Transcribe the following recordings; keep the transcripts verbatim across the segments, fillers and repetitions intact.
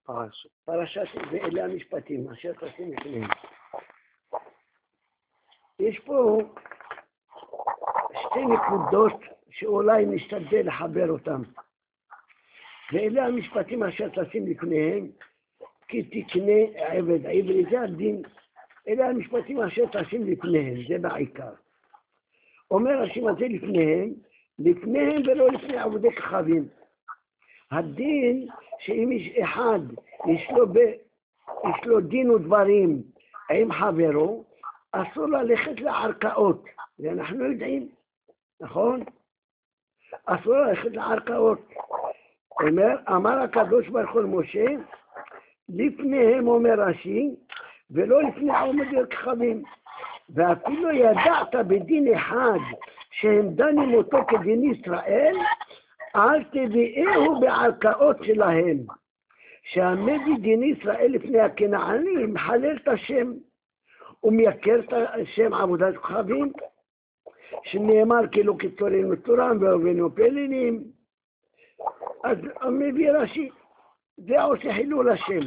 פרשת. פרשת ואלה המשפטים, אשר תשים לפניהם. יש פה שתי נקודות שאולי נשתדל לחבר אותם. ואלה המשפטים אשר תשים לפניהם, כי תקנה עבד עברי, זה הדין. אלה המשפטים אשר תשים לפניהם, זה בעיקר. אומר השם הזה לפניהם, לפניהם ולא לפני עבודי כוכבים. הדין שאם יש אחד, יש לו, ב, יש לו דין ודברים עם חברו, אסור ללכת לערכאות, ואנחנו יודעים, נכון? אסור ללכת לערכאות. אומר, אמר הקדוש ברוך הוא משה, לפניהם אומר רש"י, ולא לפני עבודי כוכבים. ואפילו ידעת בדין אחד שהם דנים אותו כדין ישראל, אל תביאהו בערכאות שלהם. שהמביא דין ישראל לפני הכנעני מחלל את השם ומייקר את השם עבודת כוכבים, שנאמר כאילו כתורין מתורם ואובנו פלינים. אז המביא רש"י, זה עושה חילול השם.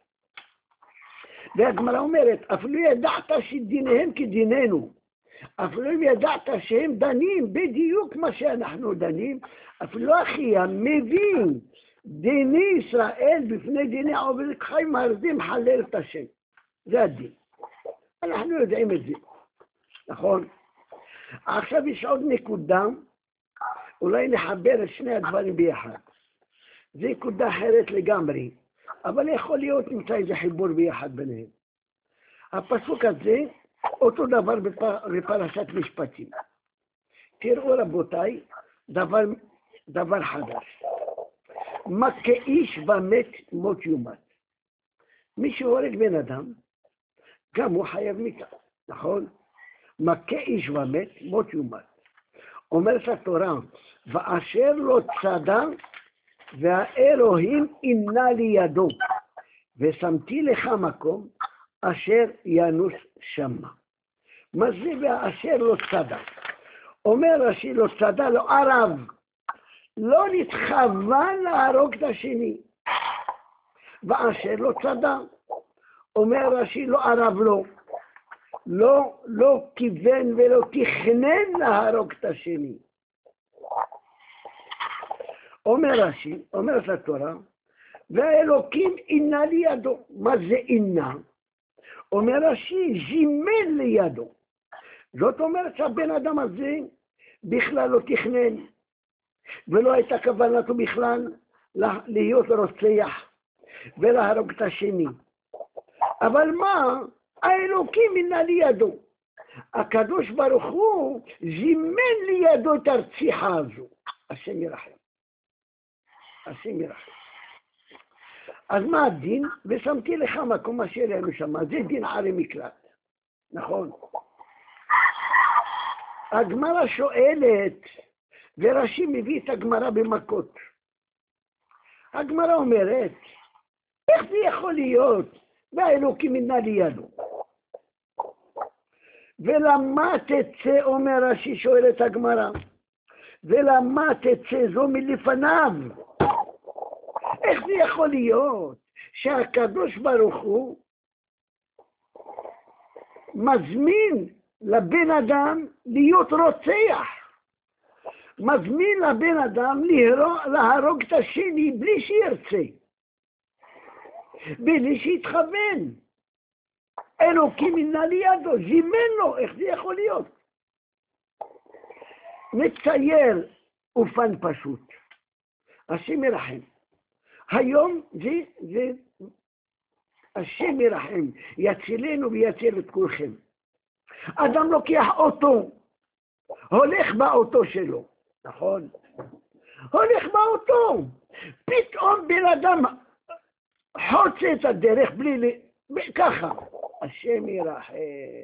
והגמרא אומרת, אפילו ידעת שדיניהם כדיננו, אפילו ידעת שהם דנים בדיוק מה שאנחנו דנים, אפילו אחי המבין דיני ישראל בפני דיני עבודי כוכבים מרדים מחלל את השם. זה הדין. אנחנו יודעים את זה, נכון? עכשיו יש עוד נקודה, אולי נחבר את שני הדברים ביחד. זה נקודה אחרת לגמרי, אבל יכול להיות נמצא איזה חיבור ביחד ביניהם. הפסוק הזה, אותו דבר בפרשת משפטים. תראו רבותיי, דבר, דבר חדש. מה כאיש ומת מות יומת. מי שהורג בן אדם, גם הוא חייב מיתה, נכון? מה כאיש ומת מות יומת. אומרת התורה, ואשר לא צדה, והאלוהים אינה לידו, ושמתי לך מקום אשר ינוס שמה. מה זה ואשר לא צדה? אומר רש"י לא צדה, לא ערב, לא נתכוון להרוג את השני. ואשר לא צדה, אומר רש"י לא ערב לו, לא, לא כיוון ולא תכנן להרוג את השני. אומר רש"י, אומרת התורה, והאלוקים אינה לידו. מה זה אינה? אומר רש"י, זימן לידו. זאת אומרת שהבן אדם הזה בכלל לא תכנן, ולא הייתה כוונתו בכלל להיות רוצח ולהרוג את השני. אבל מה? האלוקים אינה לידו. הקדוש ברוך הוא זימן לידו את הרציחה הזו. השם ירחם. השם ירחם. אז מה הדין? ושמתי לך מקום אשר ינו שמה. זה דין ערי מקלט. נכון? הגמרא שואלת, ורש"י מביא את הגמרא במכות. הגמרא אומרת, איך זה יכול להיות? והאלוקים אינה לידו. ולמה תצא, אומר רש"י, שואל את הגמרא, ולמה תצא זו מלפניו? איך זה יכול להיות שהקדוש ברוך הוא מזמין לבן אדם להיות רוצח, מזמין לבן אדם להרוג את השני בלי שירצה, בלי שיתכוון? אלוקים אינה לידו, זימן לו, איך זה יכול להיות? נצייר אופן פשוט. השם ירחם. היום זה, זה, השם ירחם, יצילנו ויציל את כולכם. אדם לוקח אוטו, הולך באוטו שלו, נכון? הולך באוטו, פתאום בן אדם חוצה את הדרך בלי, ככה. השם ירחם.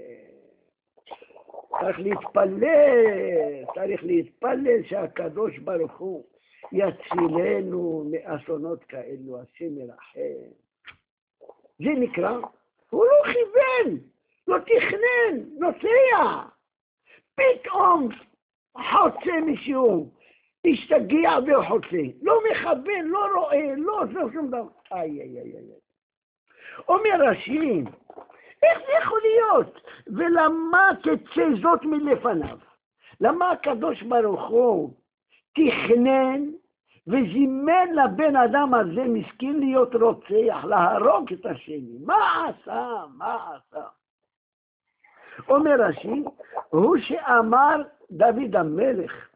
צריך להתפלל, צריך להתפלל שהקדוש ברוך הוא יצילנו מאסונות כאלו. השם ירחם. זה נקרא, הוא לא כיוון, לא תכנן, נוסע. פתאום חוצה מישהו, השתגע וחוצה, לא מכוון, לא רואה, לא עושה שום דבר. איי, איי, איי, איי. אומר רש"י, איך זה יכול להיות? ולמה תצא זאת מלפניו? למה הקדוש ברוך הוא תכנן וזימן לבן אדם הזה מסכין להיות רוצח, להרוג את השני? מה עשה? מה עשה? אומר רש"י, הוא שאמר דוד המלך,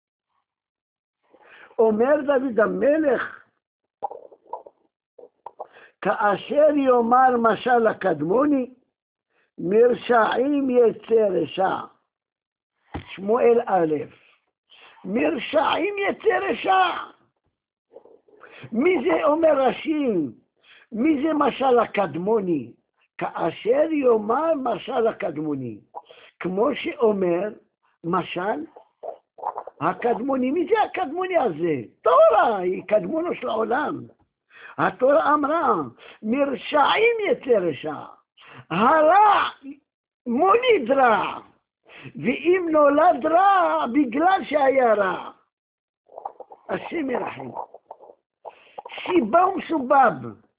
אומר דוד המלך, כאשר יאמר משל הקדמוני, מרשעים יצא רשע. שמואל א', מרשעים יצא רשע. מי זה אומר רש"י? מי זה משל הקדמוני? כאשר יאמר משל הקדמוני, כמו שאומר משל הקדמוני. מי זה הקדמוני הזה? תורה, היא קדמונו של העולם. התורה אמרה, מרשעים יצא רשע, הרע מוליד רע, ואם נולד רע בגלל שהיה רע. השם ירחם. סיבה ומסובב.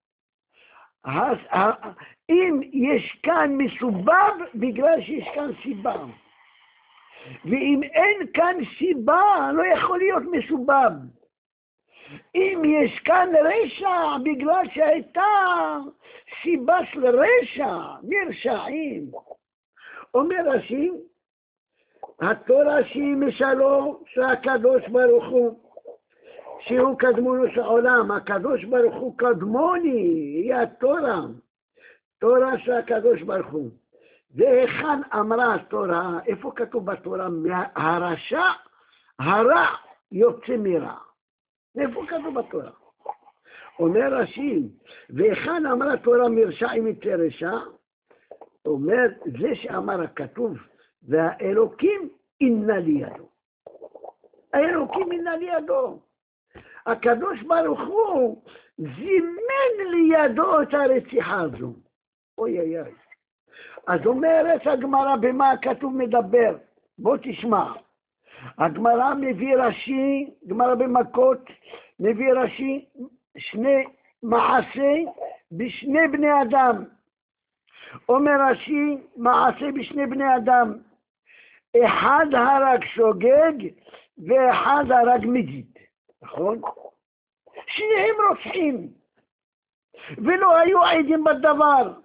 אם יש כאן מסובב, בגלל שיש כאן סיבה. ואם אין כאן סיבה, לא יכול להיות מסובב. אם יש כאן רשע, בגלל שהייתה סיבה של רשע, מרשעים. אומר רש"י, התורה שהיא משלו של הקדוש ברוך הוא, שהוא קדמונו של העולם, הקדוש ברוך הוא קדמוני, היא התורה, תורה של הקדוש ברוך הוא. והיכן אמרה התורה, איפה כתוב בתורה, הרשע, הרע יוצא מרע. איפה כתוב בתורה? אומר רש"י, והיכן אמרה תורה מרשעים יצא רשע? אומר, זה שאמר הכתוב, והאלוקים אינה לידו. האלוקים אינה לידו. הקדוש ברוך הוא זימן לידו את הרציחה הזו. אוי אוי אוי. אז אומרת הגמרא במה הכתוב מדבר. בוא תשמע. הגמרא מביא רש"י, גמרא במכות, מביא רש"י שני מעשי בשני בני אדם. אומר רש"י, מעשה בשני בני אדם. אחד הרג שוגג ואחד הרג מזיד. נכון? שניהם רוצחים. ולא היו עדים בדבר.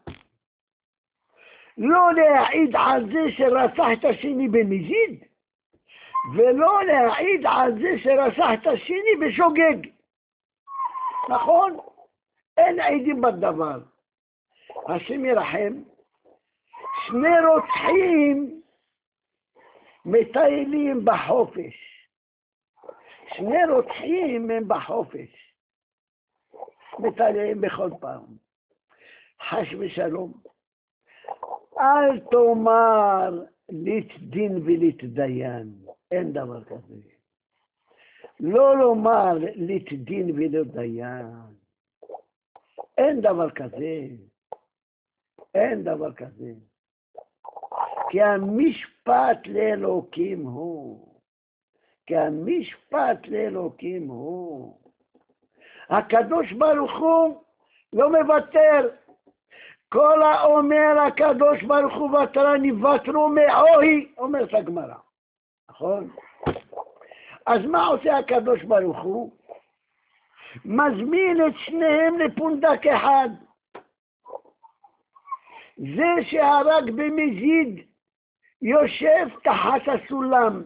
לא להעיד על זה שרצח את השני במזיד, ולא להעיד על זה שרצח את השני בשוגג. נכון? אין עדים בדבר. השם ירחם. שני רוצחים מטיילים בחופש. שני רוצחים הם בחופש. מטיילים בכל פעם. חס ושלום. אל תאמר לתדין ולתדיין. אין דבר כזה. לא לומר לתדין ולתדיין. אין דבר כזה. אין דבר כזה. כי המשפט לאלוקים הוא. כי המשפט לאלוקים הוא. הקדוש ברוך הוא לא מוותר. כל האומר הקדוש ברוך הוא ותרא נוותרו מאוהי, אומרת הגמרא. נכון? אז מה עושה הקדוש ברוך הוא? מזמין את שניהם לפונדק אחד. זה שהרג במזיד יושב תחת הסולם,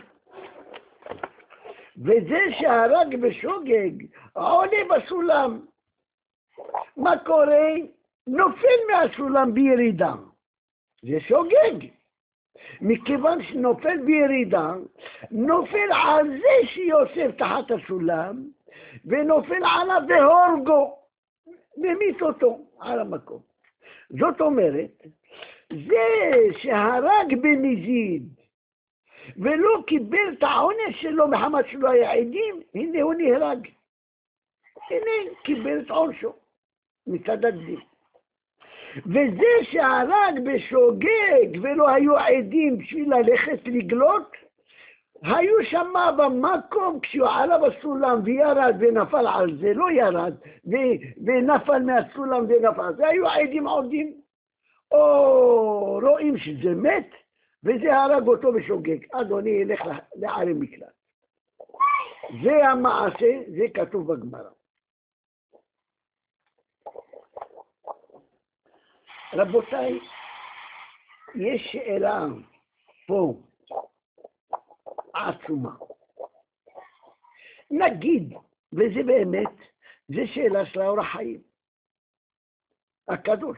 וזה שהרג בשוגג עולה בסולם. מה קורה? נופל מהסולם בירידה. זה שוגג. מכיוון שנופל בירידה, נופל על זה שיושב תחת הסולם, ונופל עליו והורגו, ומיט אותו על המקום. זאת אומרת, זה שהרג במזיד, ולא קיבל את העונש שלו מחמת שלא היה עדים, הנה הוא נהרג. הנה קיבל את עונשו מצד הדין. וזה שהרג בשוגג ולא היו עדים בשביל ללכת לגלות, היו שם במקום, כשהוא עלה בסולם וירד ונפל על זה, לא ירד, ונפל מהסולם ונפל, זה היו עדים עובדים, או רואים שזה מת, וזה הרג אותו בשוגג, אדוני ילך לערי מקלט. זה המעשה, זה כתוב בגמרא. רבותיי, יש שאלה פה עצומה. נגיד, וזה באמת, זה שאלה של האור החיים, הקדוש.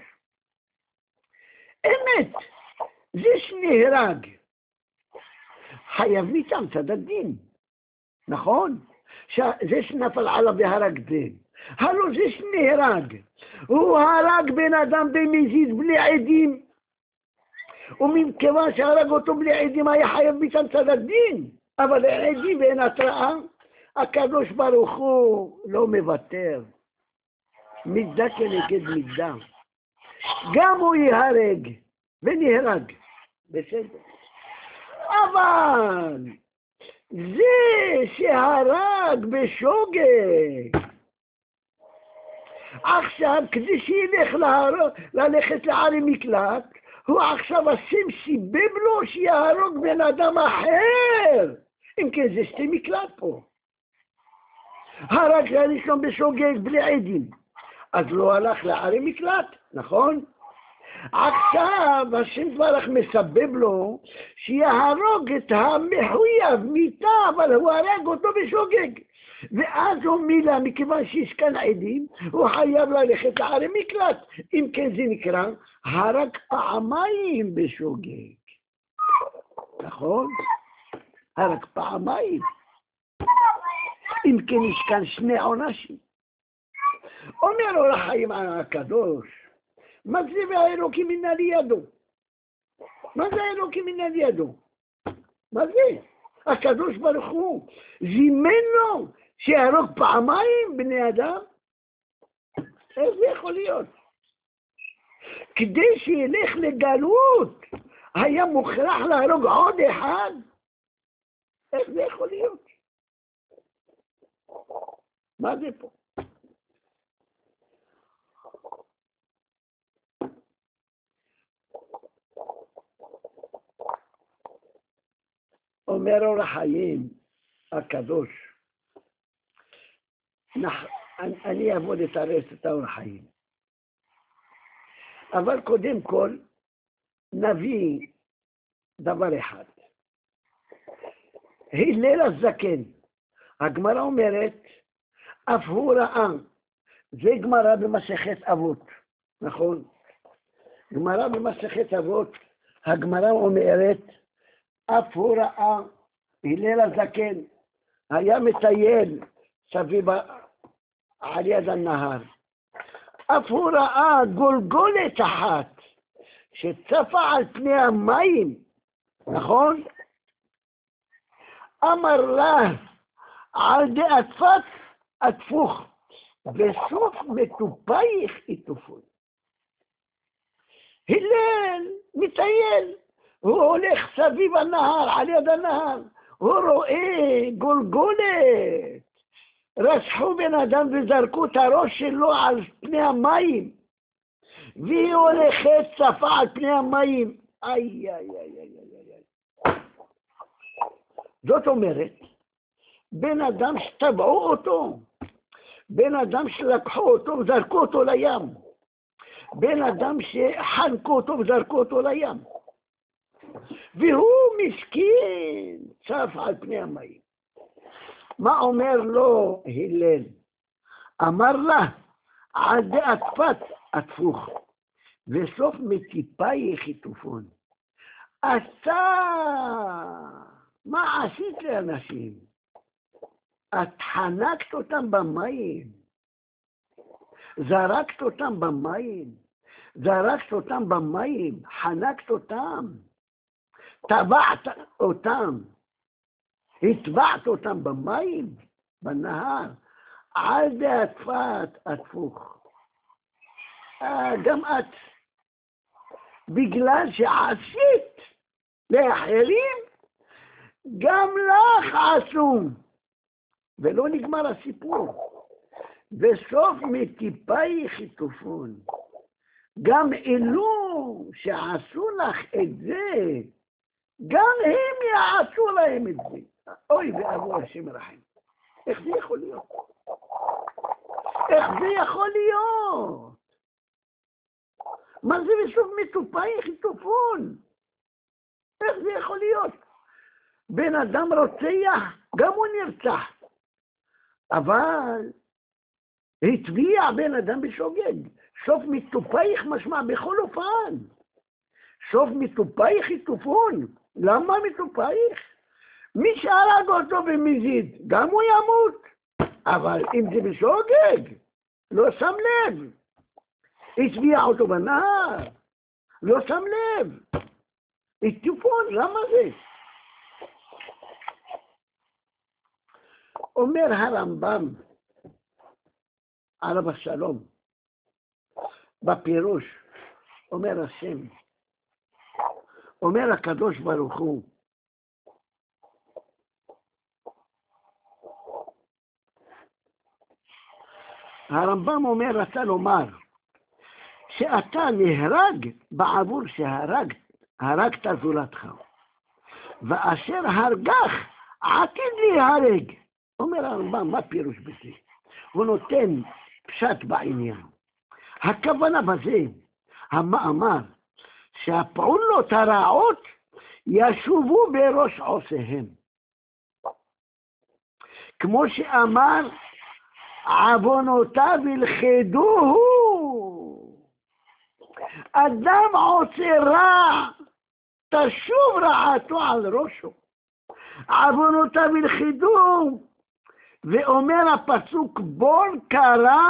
אמת, זה שנהרג, חייב מאיתם צד הדין, נכון? זה שנפל עליו והרג זה. הלא זה שנהרג, הוא הרג בן אדם במזיד בלי עדים, ומכיוון שהרג אותו בלי עדים היה חייב מאיתם צד הדין, אבל עדים ואין התראה, הקדוש ברוך הוא לא מוותר, מידה כנגד מידה, גם הוא יהרג ונהרג, בסדר. אבל זה שהרג בשוגג, עכשיו כדי שילך להרוג, ללכת לערי מקלט, הוא עכשיו השם סיבב לו שיהרוג בן אדם אחר. אם כן זה שתי מקלט פה. הרג הראשון בשוגג בלי עדים, אז לא הלך לערי מקלט, נכון? עכשיו השם דברך מסבב לו שיהרוג את המחויב מיתה, אבל הוא הרג אותו בשוגג. ואז הוא מילה, מכיוון שיש כאן עדים, הוא חייב ללכת לערי מקלט. אם כן זה נקרא, הרג פעמיים בשוגג. נכון? הרג פעמיים. אם כן יש כאן שני עונשים. אומר אור החיים הקדוש, מה זה והאלוקים מן על ידו? מה זה האלוקים מן על ידו? מה זה? הקדוש ברוך הוא זימן לו שיהרוג פעמיים בני אדם? איך זה יכול להיות? כדי שילך לגלות היה מוכרח להרוג עוד אחד? איך זה יכול להיות? מה זה פה? אומר אור החיים הקדוש, אני אעבוד את הרס את האור החיים. אבל קודם כל נביא דבר אחד. הלל הזקן, הגמרא אומרת, אף הוא ראה, זה גמרא במסכת אבות, נכון? גמרא במסכת אבות, הגמרא אומרת, אף הוא ראה, הלל הזקן, היה מטייל סביב על יד הנהר. אף הוא ראה גולגולת אחת שצפה על פני המים, נכון? אמר לה, על דאטפת אטפוך, בסוף מטופייך יטופון. הלל מטייל, הוא הולך סביב הנהר, על יד הנהר, הוא רואה גולגולת. רצחו בן אדם וזרקו את הראש שלו על פני המים, והיא הולכת צפה על פני המים. איי, איי, איי, איי, איי, איי. זאת אומרת, בן אדם שטבעו אותו, בן אדם שלקחו אותו וזרקו אותו לים, בן אדם שחנקו אותו וזרקו אותו לים, והוא מסכין, צף על פני המים. מה אומר לו הלל? אמר לה, על דאטפת אטפוך, וסוף מטיפייך יטופון. אתה, מה עשית לאנשים? את חנקת אותם במים, זרקת אותם במים, זרקת אותם במים, חנקת אותם, טבעת אותם, הטבעת אותם במים, בנהר, על דאטפת אטפוך. גם את, בגלל שעשית לאחרים, גם לך עשו. ולא נגמר הסיפור. בסוף מטיפייך יטופון. גם אלו שעשו לך את זה, גם הם יעשו להם את זה. אוי ואבו השם רחם. איך זה יכול להיות? איך זה יכול להיות? מה זה בסוף מטופייך יטופון? איך זה יכול להיות? בן אדם רוצח, גם הוא נרצח. אבל התביע בן אדם בשוגג. סוף מטופייך משמע בכל אופן. סוף מטופייך יטופון. למה מטופייך? מי שהרג אותו במזיד, גם הוא ימות. אבל אם זה בשוגג, לא שם לב. התביע אותו בנהר, לא שם לב. יטופון, למה זה? אומר הרמב"ם, עליו השלום, בפירוש, אומר השם, אומר הקדוש ברוך הוא, הרמב"ם אומר, רצה לומר, שאתה נהרג בעבור שהרגת, הרגת זולתך, ואשר הרגך עתיד להיהרג. אומר הרמב"ם, מה פירוש בזה? הוא נותן פשט בעניין. הכוונה בזה, המאמר, שהפעולות הרעות ישובו בראש עושיהם. כמו שאמר, עוונותיו ילכדוהו. אדם עושה רע, תשוב רעתו על ראשו. עוונותיו ילכדוהו. ואומר הפסוק, בור קרא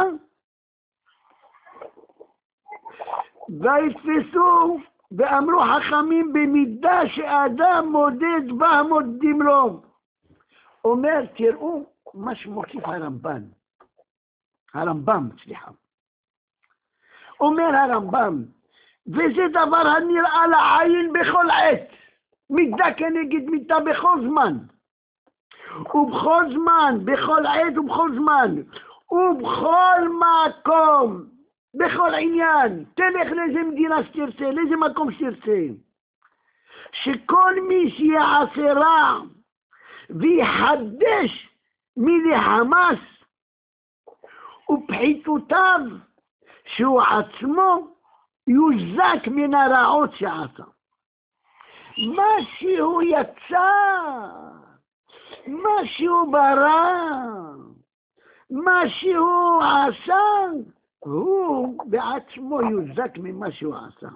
ויתפסו, ואמרו חכמים, במידה שאדם מודד בה מודדים לו. אומר, תראו מה שמוסיף הרמב"ם. הרמב"ם, סליחה. אומר הרמב"ם, וזה דבר הנראה לעין בכל עת, מידה כנגד מידה בכל זמן. ובכל זמן, בכל עת ובכל זמן, ובכל מקום, בכל עניין, תלך לאיזה מדינה שתרצה, לאיזה מקום שתרצה, שכל מי שיעשה רע ויחדש מלחמס ופחיתותיו, שהוא עצמו יוזק מן הרעות שעשה. מה שהוא יצא, מה שהוא ברא, מה שהוא עשה, הוא בעצמו יוזק ממה שהוא עשה.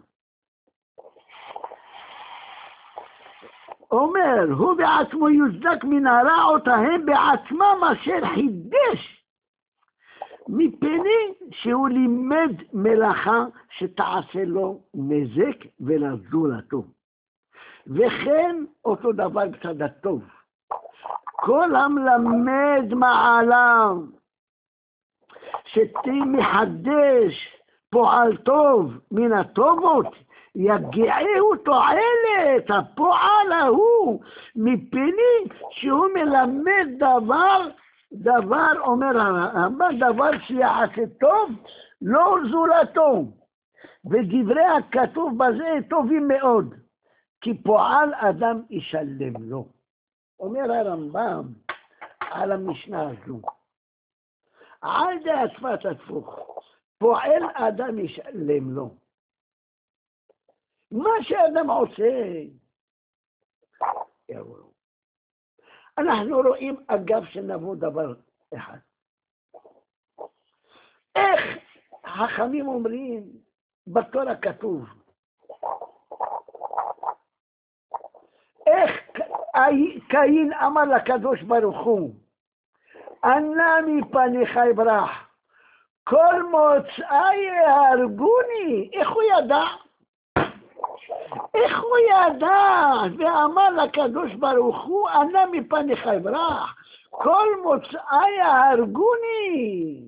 אומר, הוא בעצמו יוזק מן הרעות ההם בעצמם אשר חידש, מפני שהוא לימד מלאכה שתעשה לו נזק ולזולתו. וכן אותו דבר בצד הטוב. כל המלמד מעלה, שתהי מחדש פועל טוב מן הטובות, יגיעהו תועלת הפועל ההוא, מפני שהוא מלמד דבר, דבר אומר הרמב"ם, דבר שיעשה טוב, לא זולתו. ודברי הכתוב בזה טובים מאוד, כי פועל אדם ישלם לו. אומר הרמב"ם על המשנה הזו, על דעת שפת הפוך, פועל אדם ישלם לו. מה שאדם עושה, יראו. אנחנו רואים אגב שנבוא דבר אחד. איך החכמים אומרים בתורה כתוב, איך קין אמר לקדוש ברוך הוא, ענה מפניך אברח, כל מוצאי יהרגוני. איך הוא ידע? איך הוא ידע? ואמר לקדוש ברוך הוא, ענה מפניך אברח, כל מוצאי יהרגוני.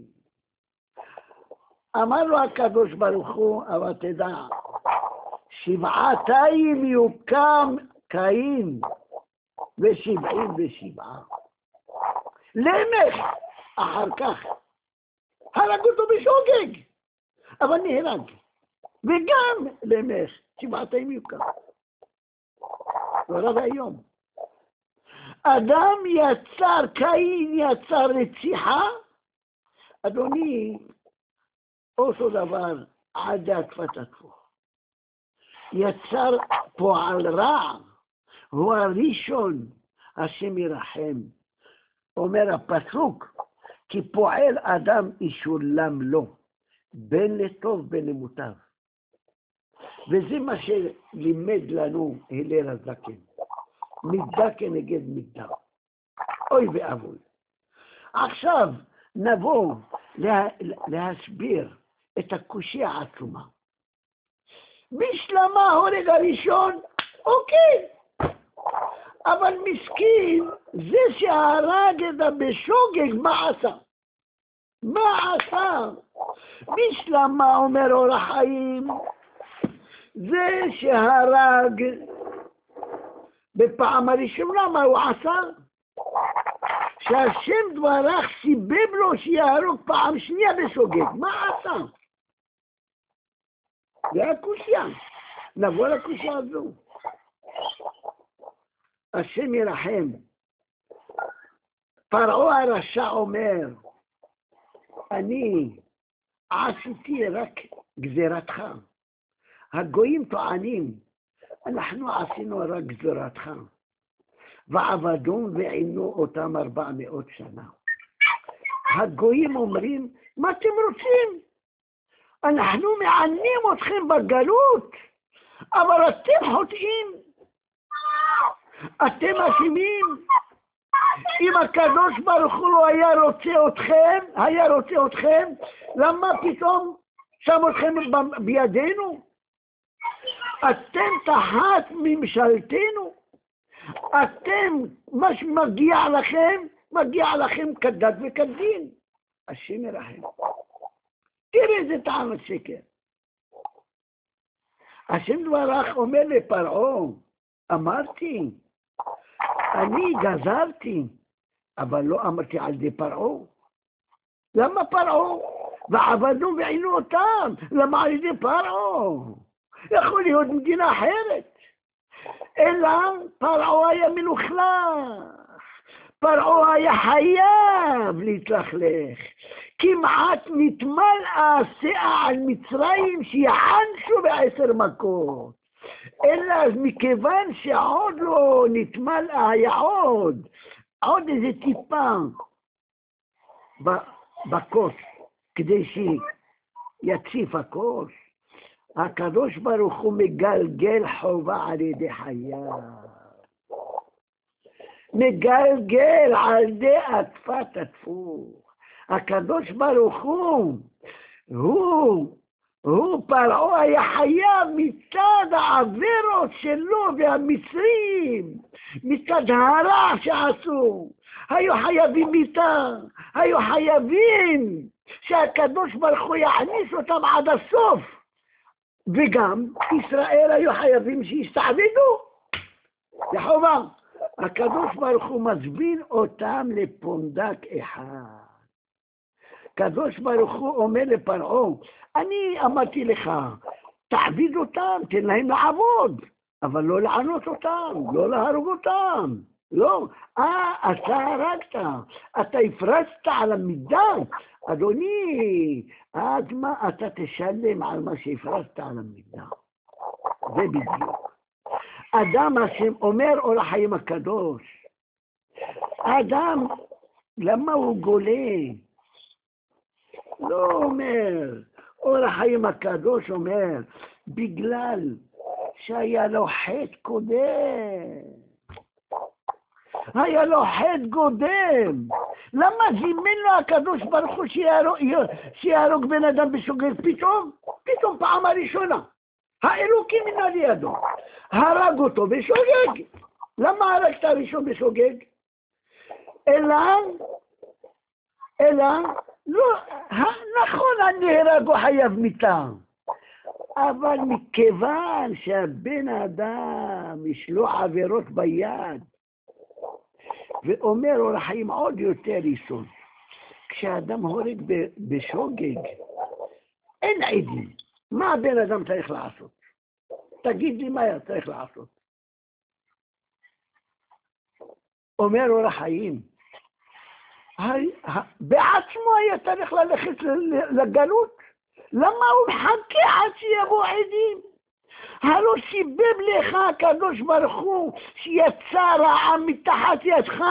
אמר לו הקדוש ברוך הוא, אבל תדע, שבעתיים יוקם קין ושבעים ושבעה. למך, אחר כך, הרג אותו בשוגג, אבל נהרג. וגם למך, שבעת הימים כך. נורא והיום. אדם יצר, קין יצר רציחה, אדוני, אותו דבר, עד התפת התפוך. יצר פועל רע, הוא הראשון, השם ירחם. אומר הפסוק, כי פועל אדם ישולם לו, בין לטוב בין למוטב. וזה מה שלימד לנו הלל הזקן. מידה כנגד מידה. אוי ואבוי. עכשיו נבוא לה, להסביר את הקושיה העצומה. בשלמה הורג הראשון, אוקיי. אבל מסכין, זה שהרג את בשוגג, מה עשה? מה עשה? בשלמה אומר אור החיים, זה שהרג בפעם הראשונה, מה הוא עשה? שהשם דברך סיבב לו שיהרוג פעם שנייה בשוגג, מה עשה? זה הקושיה. נבוא לקושיה הזו. השם ירחם. פרעה הרשע אומר, אני עשיתי רק גזירתך. הגויים טוענים, אנחנו עשינו רק גזירתך. ועבדום ועינו אותם ארבע מאות שנה. הגויים אומרים, מה אתם רוצים? אנחנו מענים אתכם בגלות, אבל אתם חוטאים. אתם אשמים. אם הקדוש ברוך הוא לא היה רוצה אתכם, היה רוצה אתכם, למה פתאום שם אתכם בידינו? אתם תחת ממשלתנו. אתם, מה שמגיע לכם, מגיע לכם כדת וכדין. השם ירחם. תראה איזה טעם השקר. השם דברך אומר לפרעה, אמרתי, אני גזרתי, אבל לא אמרתי על ידי פרעה. למה פרעה? ועבדנו ועינו אותם. למה על ידי פרעה? יכול להיות מדינה אחרת. אלא פרעה היה מלוכלך. פרעה היה חייב להתלכלך. כמעט נתמלאה שאה על מצרים שיענשו בעשר מכות. אלא מכיוון שעוד לא נתמלאה, היה עוד, עוד איזה טיפה בכוס, כדי שיציף הכוס. הקדוש ברוך הוא מגלגל חובה על ידי חייו. מגלגל על ידי עטפת התפוך. הקדוש ברוך הוא, הוא, הוא פרעה היה חייב מצד העבירות שלו והמצרים, מצד הרע שעשו. היו חייבים מיתה, היו חייבים שהקדוש ברוך הוא יעניש אותם עד הסוף. וגם ישראל היו חייבים שיסתעבדו. זה חובה. הקדוש ברוך הוא מזמין אותם לפונדק אחד. הקדוש ברוך הוא אומר לפרעה, אני אמרתי לך, תעביד אותם, תן להם לעבוד, אבל לא לענות אותם, לא להרוג אותם. לא, אה, אתה הרגת, אתה הפרצת על המידה, אדוני, אז מה אתה תשלם על מה שהפרצת על המידה? זה בדיוק. אדם השם אומר אור החיים הקדוש, אדם, למה הוא גולה? לא אומר, אור החיים הקדוש אומר, בגלל שהיה לו חטא קודם. היה לו חטא קודם. למה זימן לו הקדוש ברוך הוא שיהרוג בן אדם בשוגג פתאום? פתאום פעם הראשונה. האלוקים מן לידו. הרג אותו בשוגג. למה הרג את הראשון בשוגג? אלא, אלא, לא, נכון, הנהרג הוא חייב מיתה. אבל מכיוון שהבן אדם יש לו עבירות ביד, ואומר אור החיים עוד יותר יסוד. כשאדם הורג בשוגג, אין עדים. מה הבן אדם צריך לעשות? תגיד לי מה היה צריך לעשות. אומר אור החיים, בעצמו היה צריך ללכת לגלות. למה הוא מחכה עד שיבוא עדים? הלא סיבב לך הקדוש ברוך הוא שיצא רעה מתחת ידך.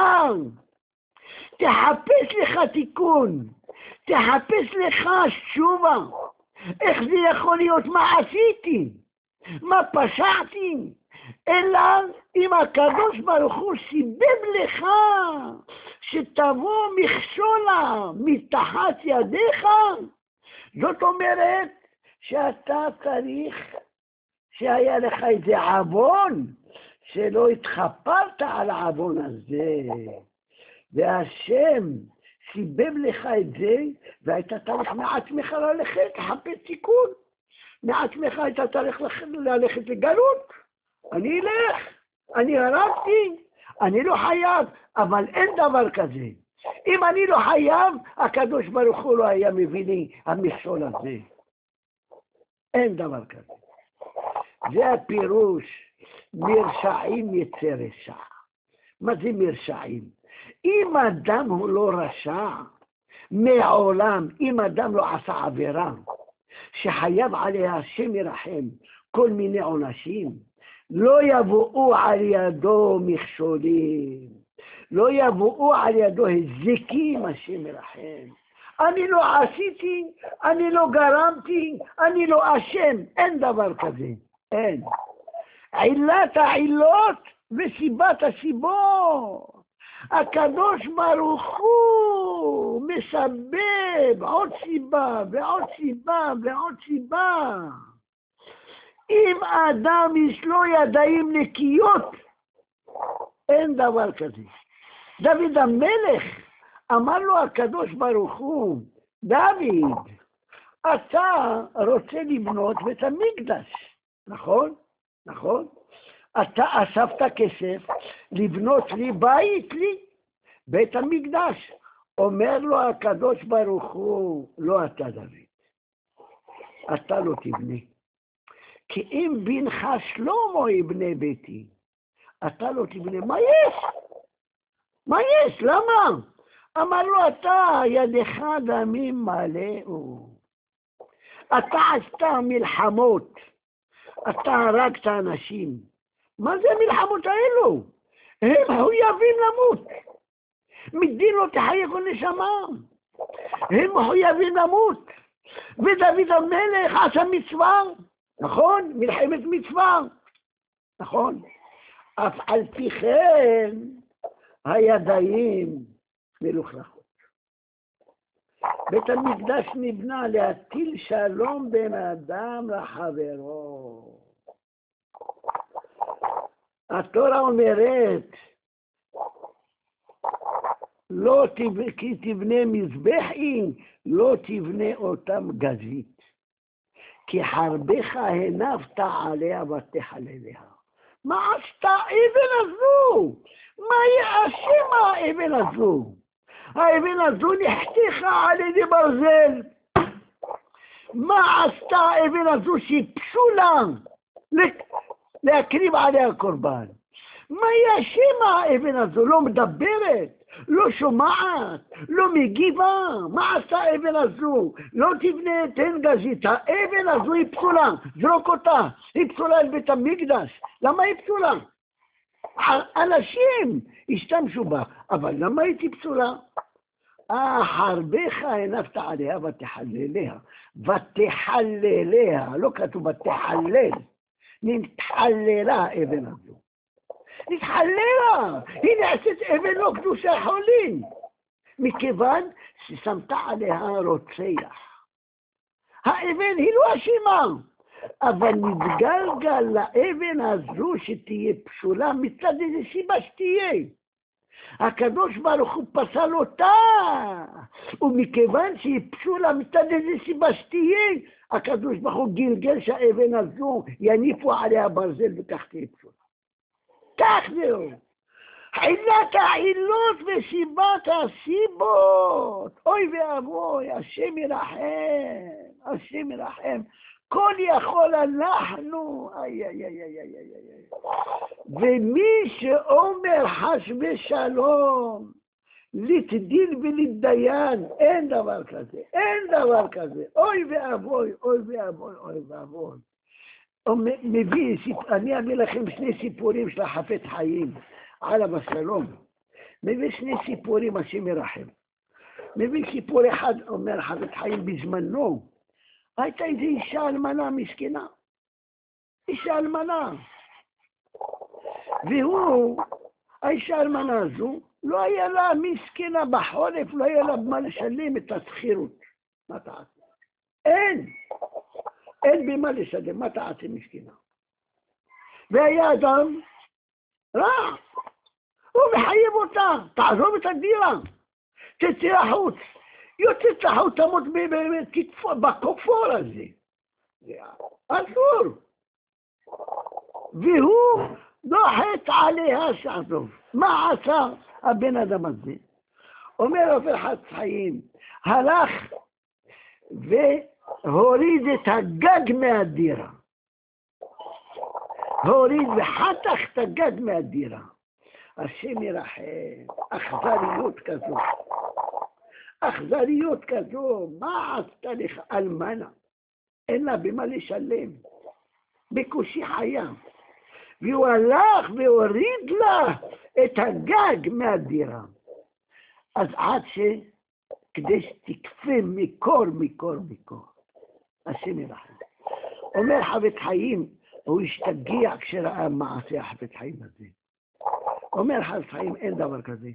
תחפש לך תיקון, תחפש לך תשובה. איך זה יכול להיות? מה עשיתי? מה פשעתי? אלא אם הקדוש ברוך הוא סיבב לך שתבוא מכשולה מתחת ידיך, זאת אומרת שאתה צריך שהיה לך איזה עוון, שלא התחפרת על העוון הזה. והשם סיבב לך את זה, והיית צריך מעצמך ללכת, לחפש תיקון. מעצמך היית צריך ללכת לגלות. אני אלך, אני הרגתי, אני לא חייב, אבל אין דבר כזה. אם אני לא חייב, הקדוש ברוך הוא לא היה מביא לי המכשול הזה. אין דבר כזה. זה הפירוש, מרשעים יצא רשע. מה זה מרשעים? אם אדם הוא לא רשע, מעולם, אם אדם לא עשה עבירה, שחייב עליה השם ירחם כל מיני עונשים, לא יבואו על ידו מכשולים, לא יבואו על ידו הזיקים, השם ירחם. אני לא עשיתי, אני לא גרמתי, אני לא אשם, אין דבר כזה, אין. עילת העילות וסיבת הסיבות. הקדוש ברוך הוא מסבב עוד סיבה ועוד סיבה ועוד סיבה. אם האדם יש לו ידיים נקיות, אין דבר כזה. דוד המלך אמר לו הקדוש ברוך הוא, דוד, אתה רוצה לבנות בית המקדש, נכון? נכון? אתה אספת כסף לבנות לי בית לי, בית המקדש. אומר לו הקדוש ברוך הוא, לא אתה דוד, אתה לא תבנה. כי אם בנך שלמה יבנה ביתי, אתה לא תבנה. מה יש? מה יש? למה? אמר לו, אתה ידך דמים מלאו. אתה עשת מלחמות, אתה הרגת אנשים. מה זה המלחמות האלו? הם מחויבים למות. מדין לא תחיה כל נשמה. הם מחויבים למות. ודוד המלך עשה מצווה, נכון? מלחמת מצווה, נכון? אף על פי כן הידיים מלוכלכות. בית המקדש נבנה להטיל שלום בין האדם לחברו. התורה אומרת, לא תבנה, כי תבנה מזבחים, לא תבנה אותם גזית. כי חרבך הנפת עליה ותחלליה. מה עשתה האבן הזו? מה יאשם האבן הזו? האבן הזו נחתכה על ידי ברזל. מה עשתה האבן הזו שהיא פסולה להקריב עליה קורבן? מה יאשם האבן הזו? לא מדברת, לא שומעת, לא מגיבה. מה עשתה האבן הזו? לא תבנה תן גזית. האבן הזו היא פסולה, זרוק אותה. היא פסולה אל בית המקדש. למה היא פסולה? אנשים השתמשו בה, אבל למה היא פסולה? אה, חרבך הנפת עליה ותחלליה. ותחלליה, לא כתוב ותחלל. נתחללה האבן הזו. נתחללה, היא נעשית אבן לא קדושה חולין, מכיוון ששמת עליה רוצח. האבן היא לא אשמה, אבל נתגלגל לאבן הזו שתהיה פסולה מצד איזה סיבה שתהיה. הקדוש ברוך הוא פסל אותה, ומכיוון שהיא פסולה מצד איזה סיבה שתהיה, הקדוש ברוך הוא גלגל שהאבן הזו יניפו עליה ברזל וכך תהיה פסולה. כך זהו. עילת העילות וסיבת הסיבות. אוי ואבוי, השם ירחם, השם ירחם. כל יכול אנחנו, איי, איי, איי, איי, איי, איי. ומי שאומר חס ושלום, לתדין ולדיין, אין דבר כזה, אין דבר כזה. אוי ואבוי, אוי ואבוי, אוי ואבוי. מביא, אני אביא לכם שני סיפורים של החפץ חיים, עליו השלום. מביא שני סיפורים, השם ירחם. מביא סיפור אחד, אומר חפץ חיים, בזמנו, הייתה איזו אישה אלמנה מסכנה. אישה אלמנה. והוא, האישה האלמנה הזו, לא היה לה מסכנה בחורף, לא היה לה מה לשלם את השכירות. מה תעשה? אין. אין במה לשלם, מה תעשה מסכנה? והיה אדם רע. הוא מחייב אותה, תעזוב את הדירה, תצא החוץ. יוצאת לחוץ, תמות בכופור הזה. אסור. והוא דוחת עליה שעזוב. מה עשה הבן אדם הזה? אומר רבי חפץ חיים, הלך והוריד את הגג מהדירה. הוריד וחתך את הגג מהדירה. השם ירחם, אכזריות כזו. אכזריות כזו, מה עשתה לך אלמנה? אין לה במה לשלם. בקושי חיה. והוא הלך והוריד לה את הגג מהדירה. אז עד ש... כדי שתקפה מקור, מקור, מקור. השם ירחם. אומר חפץ חיים, הוא השתגע כשראה מעשה החפץ חיים הזה. אומר חפץ חיים, אין דבר כזה.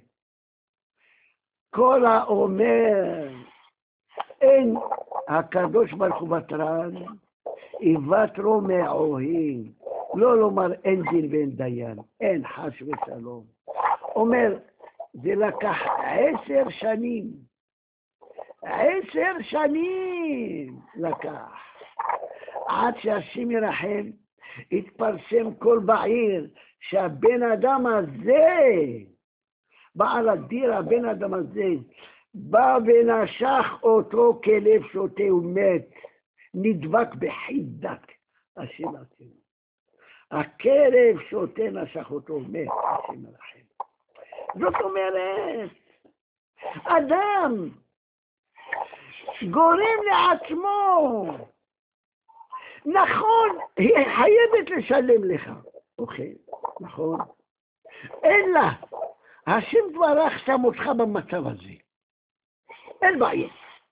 כל האומר, אין הקדוש ברוך הוא ותרן, יוותרו מעוהים. לא לומר אין דין ואין דיין, אין חס ושלום. אומר, זה לקח עשר שנים. עשר שנים לקח. עד שהשם ירחם, התפרסם כל בעיר, שהבן אדם הזה, בעל הדיר, הבן אדם הזה, בא ונשך אותו כלב שוטה ומת, נדבק בחידק, השם ירחם. הכלב שוטה נשך אותו מת, השם ירחם. זאת אומרת, אדם גורם לעצמו, נכון, היא חייבת לשלם לך, אוקיי, נכון, אלא, השם תברך שם אותך במצב הזה, אין בעיה.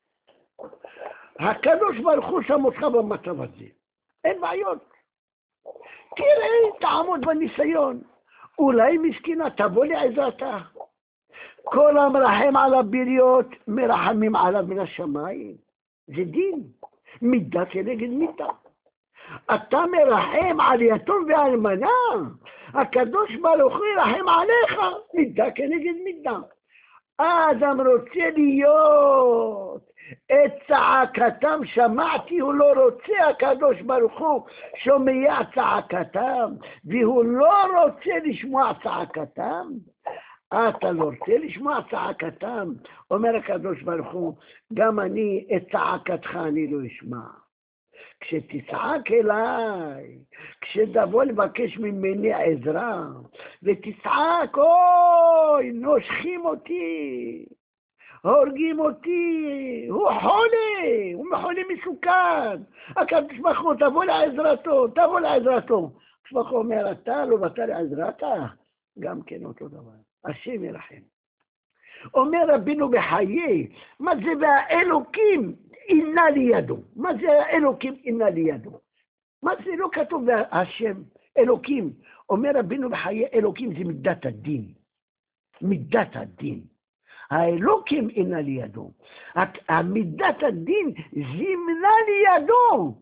הקדוש ברוך הוא שם אותך במצב הזה, אין בעיות. תראה, תעמוד בניסיון, אולי מסכינה תבוא לעזרתה. כל המרחם על הבריות מרחמים עליו מן השמיים. זה דין, מידה כנגד מידה. אתה מרחם על יתום ואלמנה, הקדוש ברוך הוא ירחם עליך, מידה כנגד מידה. האדם רוצה להיות, את צעקתם שמעתי, הוא לא רוצה, הקדוש ברוך הוא שומע צעקתם, והוא לא רוצה לשמוע צעקתם. אתה לא רוצה לשמוע צעקתם, אומר הקדוש ברוך הוא, גם אני את צעקתך אני לא אשמע. כשתצעק אליי, כשתבוא לבקש ממני עזרה, ותצעק, אוי, נושכים אותי, הורגים אותי, הוא חולה, הוא חולה מסוכן. הקדוש ברוך הוא, תבוא לעזרתו, תבוא לעזרתו. הקדוש ברוך הוא אומר, אתה לא באת לעזרתה, גם כן אותו דבר. השם ירחם. אומר רבינו בחיי, מה זה והאלוקים אינה לידו? מה זה האלוקים אינה לידו? מה זה לא כתוב השם אלוקים? אומר רבינו בחיי, אלוקים זה מידת הדין. מידת הדין. האלוקים אינה לידו. מידת הדין זימנה לידו.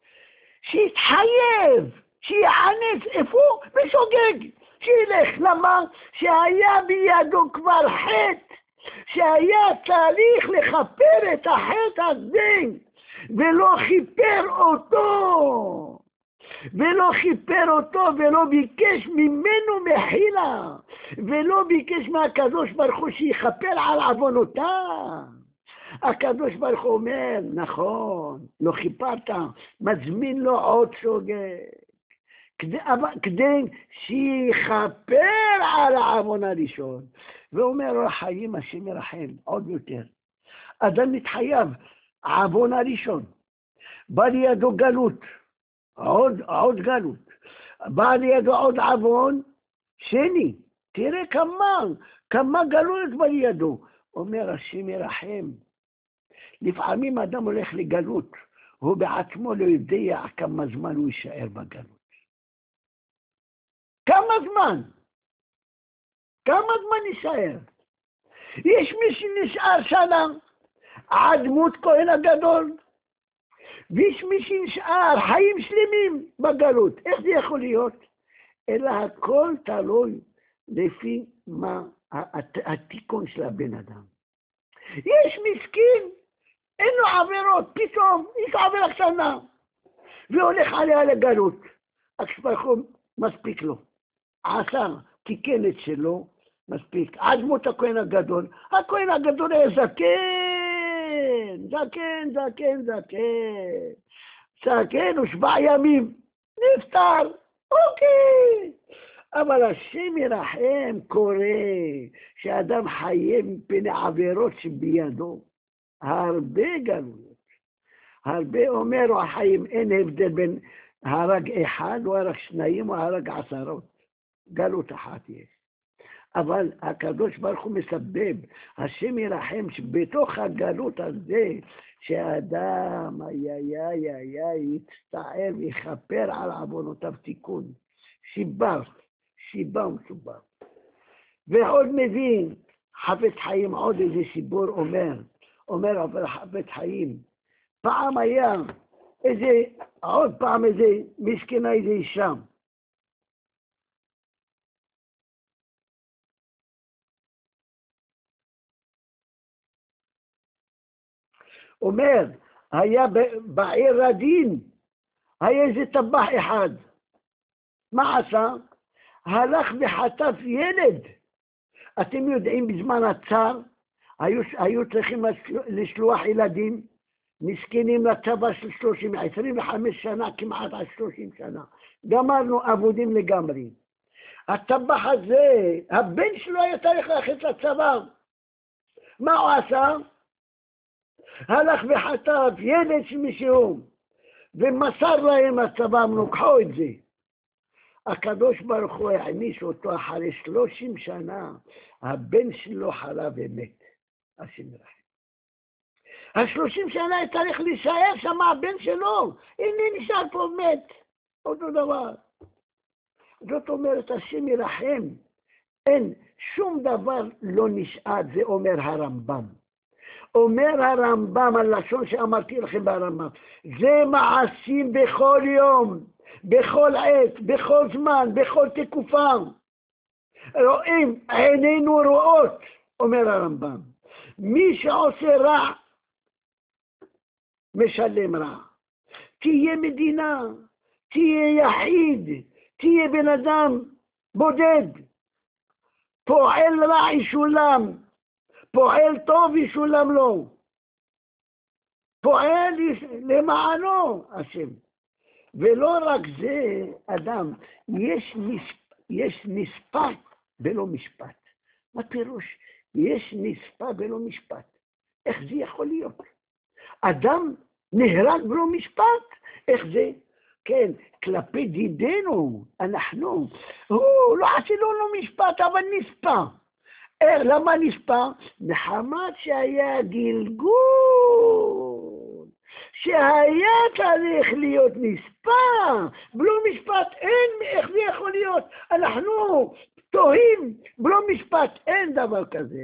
שיתחייב, שיענס, איפה? בשוגג. שילך, למה? שהיה בידו כבר חטא, שהיה צריך לכפר את החטא הזה, ולא חיפר אותו, ולא חיפר אותו, ולא ביקש ממנו מחילה, ולא ביקש מהקדוש ברוך הוא שיכפר על עוונותיו. הקדוש ברוך הוא אומר, נכון, לא כיפרת, מזמין לו עוד שוגג, כדי, כדי שיכפר על העוון הראשון. ואומר לו החיים השם ירחם עוד יותר. אדם מתחייב, העוון הראשון, בא לידו גלות, עוד, עוד גלות, בא לידו עוד עוון שני, תראה כמה, כמה גלויות בא לידו. אומר השם ירחם, לפעמים אדם הולך לגלות, הוא בעצמו לא יודע כמה זמן הוא יישאר בגלות. כמה זמן? כמה זמן יישאר? יש מי שנשאר שנה, עד מות כהן הגדול, ויש מי שנשאר חיים שלמים בגלות. איך זה יכול להיות? אלא הכל תלוי לפי מה התיקון של הבן אדם. יש מסכין, אין לו עבירות, פתאום יש לו עבירה קטנה, והולך עליה לגלות. הקדוש מספיק לו, עשה תיקנת שלו, מספיק. עד מות הכהן הגדול, הכהן הגדול היה זקן, זקן, זקן, זקן, זקן ושבע ימים, נפטר, אוקיי. אבל השם ירחם קורא שאדם חיה מפני עבירות שבידו. הרבה גלויות. הרבה אומר החיים, אין הבדל בין הרג אחד או הרג שניים או הרג עשרות. גלות אחת יש. אבל הקדוש ברוך הוא מסבב, השם ירחם שבתוך הגלות הזה, שהאדם היה היה היה יצטער ויכפר על עוונותיו תיקון. שיבר, שיבה ומסובר. ועוד מבין, חפץ חיים עוד איזה סיפור אומר, אומר אבל חפץ חיים, פעם היה איזה, עוד פעם איזה מסכנה איזה אישה, אומר, היה בעיר רדין, היה איזה טבח אחד, מה עשה? הלך וחטף ילד. אתם יודעים, בזמן הצער, היו, היו צריכים לשלוח ילדים, מסכנים לצבא של שלושים, עשרים וחמש שנה, כמעט עד שלושים שנה. גמרנו אבודים לגמרי. הטבח הזה, הבן שלו היה צריך ללכת לצבא. מה הוא עשה? הלך וחטף ילד של מישהו, ומסר להם הצבא, אמרו, קחו את זה. הקדוש ברוך הוא העניש אותו אחרי שלושים שנה, הבן שלו חלה ומת. השם ירחם. השלושים שנה צריך להישאר שם הבן שלו, הנה נשאר פה מת, אותו דבר. זאת אומרת, השם ירחם, אין שום דבר לא נשאר, זה אומר הרמב"ם. אומר הרמב"ם, הלשון שאמרתי לכם ברמב"ם, זה מעשים בכל יום, בכל עת, בכל זמן, בכל תקופה. רואים, עינינו רואות, אומר הרמב"ם. מי שעושה רע, משלם רע. תהיה מדינה, תהיה יחיד, תהיה בן אדם בודד. פועל רע ישולם, פועל טוב ישולם לו. פועל למענו השם. ולא רק זה, אדם, יש, נספ, יש נספת ולא משפט. מה פירוש? יש נספה ולא משפט. איך זה יכול להיות? אדם נהרג ולא משפט? איך זה? כן, כלפי דידנו, אנחנו, הוא, לא עשינו לו משפט, אבל נספה. למה נספה? מחמת שהיה גלגול, שהיה צריך להיות נספה, בלא משפט אין, איך זה יכול להיות? אנחנו תוהים, בלא משפט אין דבר כזה.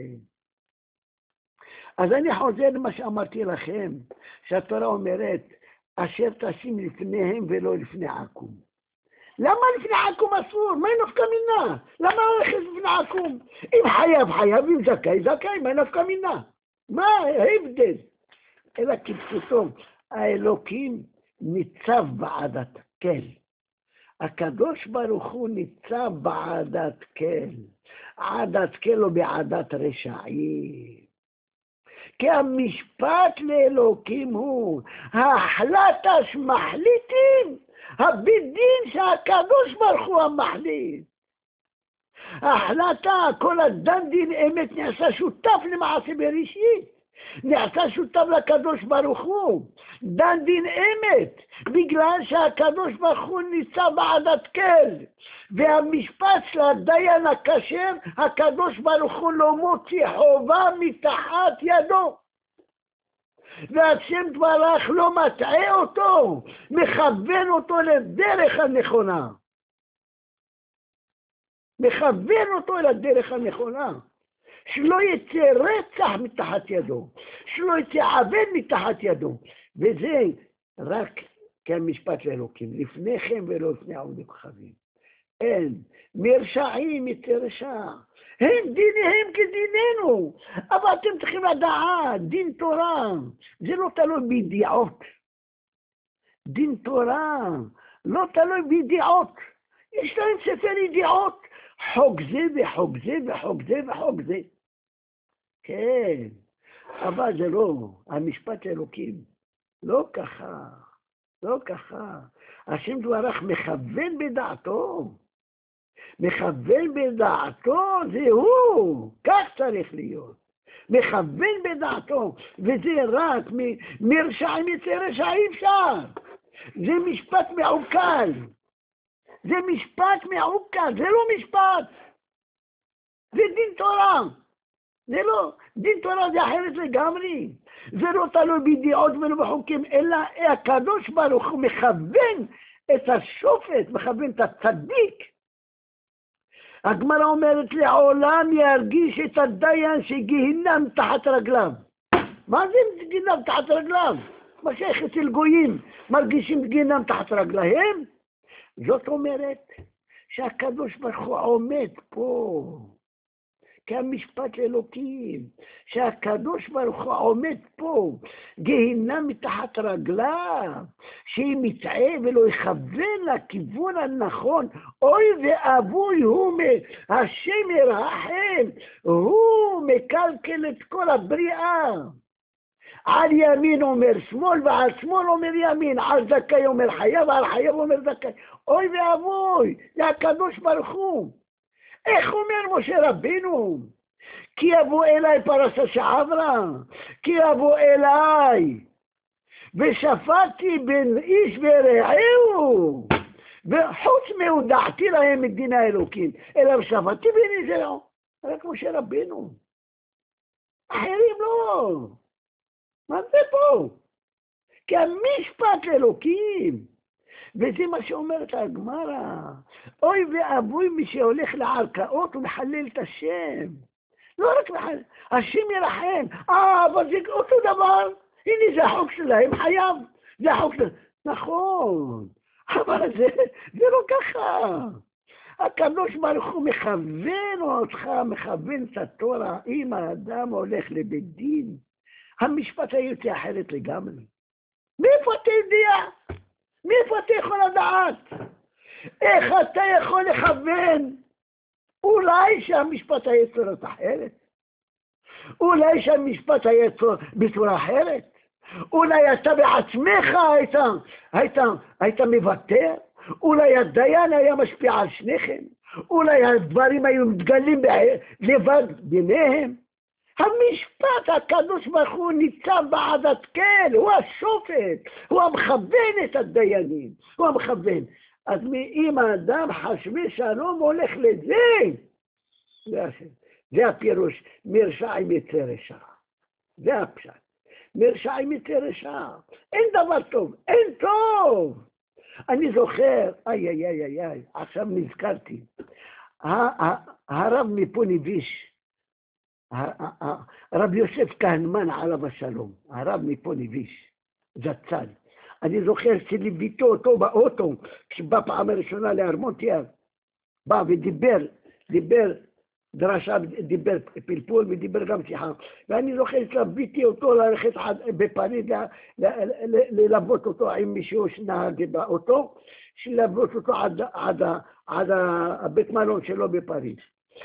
אז אני חוזר למה שאמרתי לכם, שהתורה אומרת, אשר תשים לפניהם ולא לפני עקום. למה לפני עקום אסור? מה נפקא מינה? למה הולכת לפני עקום? אם חייב חייב, אם זכאי זכאי, מה נפקא מינה? מה ההבדל? אלא כפשוטו, האלוקים ניצב בעדת כל. הקדוש ברוך הוא ניצב בעדת כל. עדת כל או בעדת רשעים. כי המשפט לאלוקים הוא, ההחלטה שמחליטים, הבית דין שהקדוש ברוך הוא המחליט. ההחלטה, כל הדן דין אמת נעשה שותף למעשה בראשית. נעשה שותף לקדוש ברוך הוא, דן דין אמת, בגלל שהקדוש ברוך הוא ניצב בעדת כל, והמשפט של הדיין הכשר, הקדוש ברוך הוא לא מוציא חובה מתחת ידו. והשם תברך לא מטעה אותו, מכוון אותו לדרך הנכונה. מכוון אותו לדרך הנכונה. שלא יצא רצח מתחת ידו, שלא יצא עבד מתחת ידו, וזה רק כמשפט לאלוקים, לפניכם ולא לפני עובדי כוכבים. אין, מרשעים יצא רשע, הם דיניהם כדיננו, אבל אתם צריכים לדעת, דין תורה, זה לא תלוי בידיעות. דין תורה לא תלוי בידיעות, יש להם ספר ידיעות, חוק זה וחוק זה וחוק זה וחוק זה. כן, אבל זה לא, המשפט האלוקים, לא ככה, לא ככה. השם דברך מכוון בדעתו, מכוון בדעתו, זה הוא, כך צריך להיות. מכוון בדעתו, וזה רק מרשעים יצא רשע, אי אפשר. זה משפט מעוקל, זה משפט מעוקל, זה לא משפט, זה דין תורה. זה לא, דין תורה זה אחרת לגמרי, זה לא תלוי בידיעות ולא בחוקים, אלא הקדוש ברוך הוא מכוון את השופט, מכוון את הצדיק. הגמרא אומרת לעולם ירגיש את הדיין שגיהינם תחת רגליו. מה זה גיהינם תחת רגליו? מה שאיך אצל גויים מרגישים גיהינם תחת רגליהם? זאת אומרת שהקדוש ברוך הוא עומד פה. כמשפט לאלוקים, שהקדוש ברוך הוא עומד פה, גיהינם מתחת רגליו, שהיא מתעה ולא יכוון לכיוון הנכון, אוי ואבוי הוא, השם ירחם, הוא מקלקל את כל הבריאה. על ימין אומר שמאל, ועל שמאל אומר ימין, על זכאי אומר חייב, ועל חייב אומר זכאי, אוי ואבוי, זה הקדוש ברוך הוא. איך אומר משה רבינו? כי יבוא אליי פרסה שעברה, כי יבוא אליי, ושפטתי בין איש ורעהו, וחוץ מהודעתי להם את דין האלוקים, אלא ושפטתי בין איש ורעהו, רק משה רבינו. אחרים לא. מה זה פה? כי המשפט לאלוקים. וזה מה שאומרת הגמרא, אוי ואבוי מי שהולך לערכאות ומחלל את השם. לא רק מחלל, השם ירחם, אה, אבל זה אותו דבר, הנה זה החוק שלהם, חייב, זה החוק שלהם. נכון, אבל זה, זה לא ככה. הקדוש ברוך הוא מכוון אותך, מכוון את התורה, אם האדם הולך לבית דין, המשפט היוצא אחרת לגמרי. מאיפה אתה יודע? מאיפה אתה יכול לדעת? איך אתה יכול לכוון? אולי שהמשפט היה צורת אחרת? אולי שהמשפט היה בצורה אחרת? אולי אתה בעצמך היית, היית, היית מוותר? אולי הדיין היה משפיע על שניכם? אולי הדברים היו מתגלים לבד ביניהם? המשפט הקדוש ברוך הוא ניצב בעדת כל, הוא השופט, הוא המכוון את הדיינים, הוא המכוון. אז אם האדם חשבי שלום הולך לזה, זה, זה הפירוש, מרשעים יצא רשע. זה הפשט. מרשעים יצא רשע. אין דבר טוב, אין טוב. אני זוכר, איי איי איי איי, איי עכשיו נזכרתי, הרב מפוניביש, הרב יוסף כהנמן עליו השלום, הרב מפוניביש, זצ"ל. אני זוכר שליוויתו אותו באוטו, כשבא פעם הראשונה לארמון תיאר, בא ודיבר, דיבר דרשה, דיבר פלפול ודיבר גם שיחה. ואני זוכר, התלוויתי אותו ללכת בפריז, ללוות אותו עם מישהו שנהג באוטו, ללוות אותו עד, עד, עד הבית מלון שלו בפריז.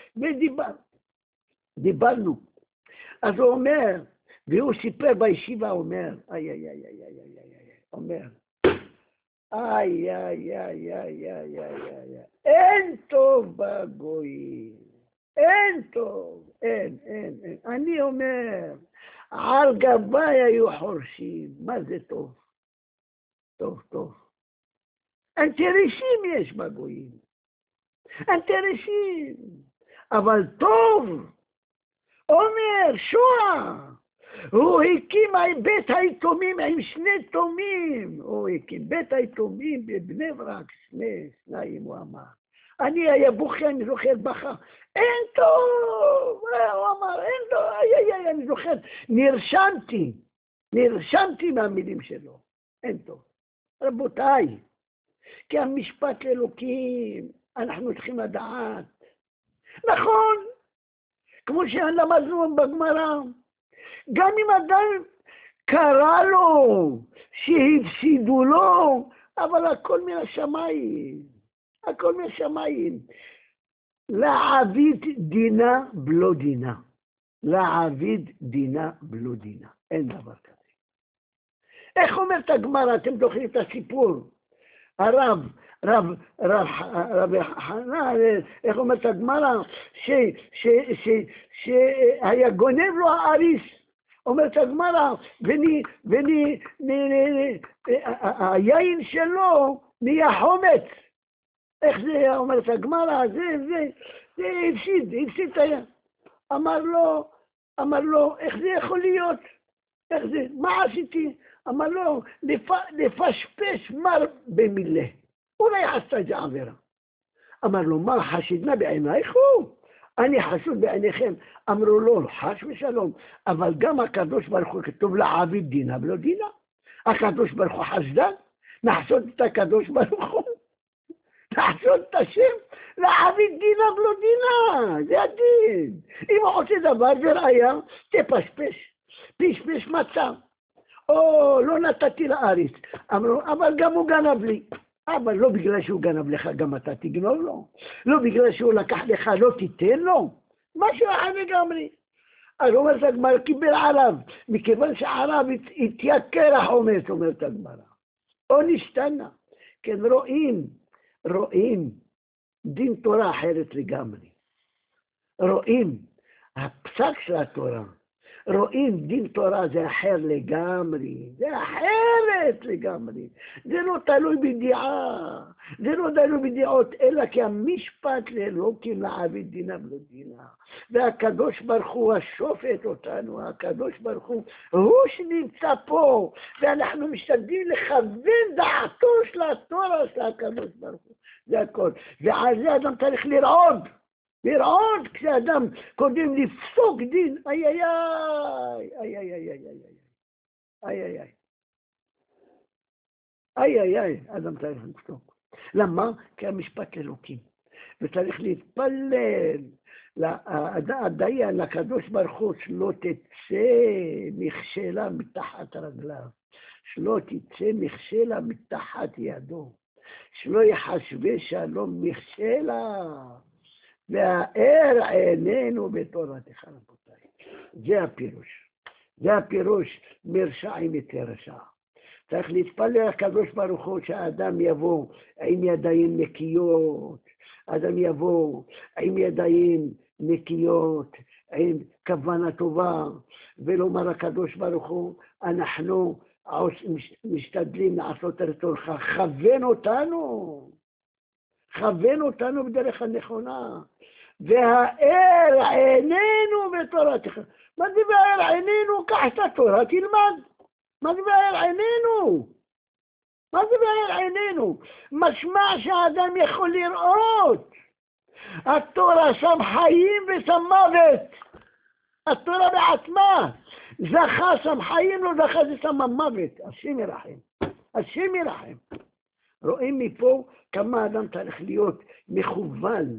ודיברנו. אז הוא אומר, והוא סיפר בישיבה, אומר, איי, איי, איי, איי, איי, איי, איי, אומר, איי, איי, איי, איי, איי, איי, אין טוב בגויים, אין טוב, אין, אין, אין. אני אומר, על גביי היו חורשים, מה זה טוב? טוב, טוב. אינטרסים יש בגויים, אינטרסים, אבל טוב, אומר, שועה, הוא הקים בית היתומים עם שני תומים, הוא הקים בית היתומים בבני ברק, שני, שניים הוא אמר. אני היה בוכה, אני זוכר בכה, אין טוב, הוא אמר, אין טוב, איי, איי, איי, אני זוכר, נרשמתי, נרשמתי מהמילים שלו, אין טוב. רבותיי, כי המשפט לאלוקים, אנחנו צריכים לדעת, נכון, כמו שלמדנו בגמרא, גם אם אדם קרא לו, שהפסידו לו, אבל הכל מן השמיים, הכל מן השמיים. לעביד דינה בלא דינה, לעביד דינה בלא דינה, אין דבר כזה. איך אומרת הגמרא, אתם זוכרים את הסיפור? הרב, רב, רב, רב חנן, איך אומרת הגמרא, שהיה גונב לו האריס, אומרת הגמרא, והיין שלו נהיה חומץ. איך זה, אומרת הגמרא, זה, זה, זה הפסיד, הפסיד את היין. אמר לו, אמר לו, איך זה יכול להיות? איך זה, מה עשיתי? אמר לו, לפשפש מר במילה. אולי עשתה את זה עבירה. אמר לו, מה חשדנה בעינייך הוא? אני חשוד בעיניכם. אמרו לו, חש ושלום. אבל גם הקדוש ברוך הוא כתוב לעביד דינה ולא דינה. הקדוש ברוך הוא חסדן. נחשוד את הקדוש ברוך הוא. נחשוד את השם לעביד דינה ולא דינה. זה הדין. אם הוא עושה דבר וראיה, תפשפש. פשפש מצא. או, לא נתתי לאריס. אמרו, אבל גם הוא גנב לי. אבל לא בגלל שהוא גנב לך, גם אתה תגנוב לו. לא בגלל שהוא לקח לך, לא תיתן לו. משהו אחר לגמרי. אז אומרת הגמרא, קיבל עליו. מכיוון שעליו התייקר החומץ, אומרת הגמרא. או נשתנה. כן, רואים, רואים דין תורה אחרת לגמרי. רואים הפסק של התורה. רואים דין תורה זה אחר לגמרי, זה אחרת לגמרי, זה לא תלוי בדעה, זה לא תלוי בדעות, אלא כי המשפט לאלוקים לעביד דינה ולא דינה, והקדוש ברוך הוא השופט אותנו, הקדוש ברוך הוא, הוא שנמצא פה, ואנחנו משתדלים לכוון דעתו של התורה של הקדוש ברוך הוא, זה הכל, ועל זה אדם צריך לרעוד, לראות כשאדם קודם לפסוק דין, איי איי איי, איי איי איי איי איי, איי איי איי, איי איי איי, אדם צריך לפסוק. למה? כי המשפט אלוקים. וצריך להתפלל, הדיין לקדוש ברוך הוא שלא תצא מכשלה מתחת רגליו, שלא תצא מכשלה מתחת ידו, שלא יחשבי שלום מכשלה. והאר עינינו בתורתך רבותיי. זה הפירוש. זה הפירוש מרשעים מתרשע. צריך להתפלל לקדוש ברוך הוא שהאדם יבוא עם ידיים נקיות. אדם יבוא עם ידיים נקיות, עם כוונה טובה, ולומר לקדוש ברוך הוא, אנחנו משתדלים לעשות רצונך, כוון אותנו. כוון אותנו בדרך הנכונה, והאר עינינו בתורתך. מה זה והאר עינינו? קח את התורה, תלמד. מה זה והאר עינינו? מה זה והאר עינינו? משמע שהאדם יכול לראות. התורה שם חיים ושם מוות. התורה בעצמה. זכה שם חיים, לא זכה זה שם מוות. השם ירחם. השם ירחם. רואים מפה כמה אדם צריך להיות מכוון,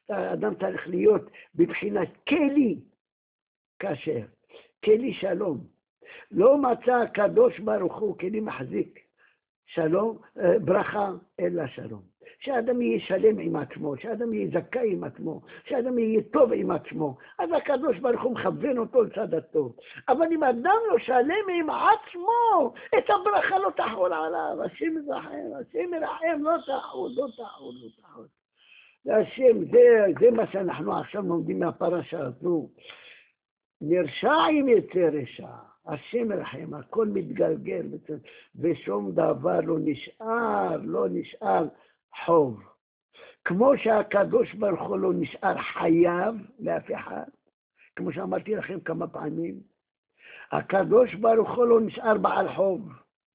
האדם צריך להיות בבחינת כלי כשר, כלי שלום. לא מצא הקדוש ברוך הוא כלי מחזיק שלום, ברכה, אלא שלום. שהאדם יהיה שלם עם עצמו, שהאדם יהיה זכאי עם עצמו, שהאדם יהיה טוב עם עצמו, אז הקדוש ברוך הוא מכוון אותו לצד הטוב. אבל אם אדם לא שלם עם עצמו, את הברכה לא תחול עליו. השם ירחם, השם ירחם, לא תחול, לא תחול, לא תחול. והשם, זה, זה מה שאנחנו עכשיו לומדים מהפרשה הזו. נרשע עם יצא רשע, השם ירחם, הכל מתגלגל, ושום דבר לא נשאר, לא נשאר חוב. כמו שהקדוש ברוך הוא לא נשאר חייב לאף אחד, כמו שאמרתי לכם כמה פעמים, הקדוש ברוך הוא לא נשאר בעל חוב.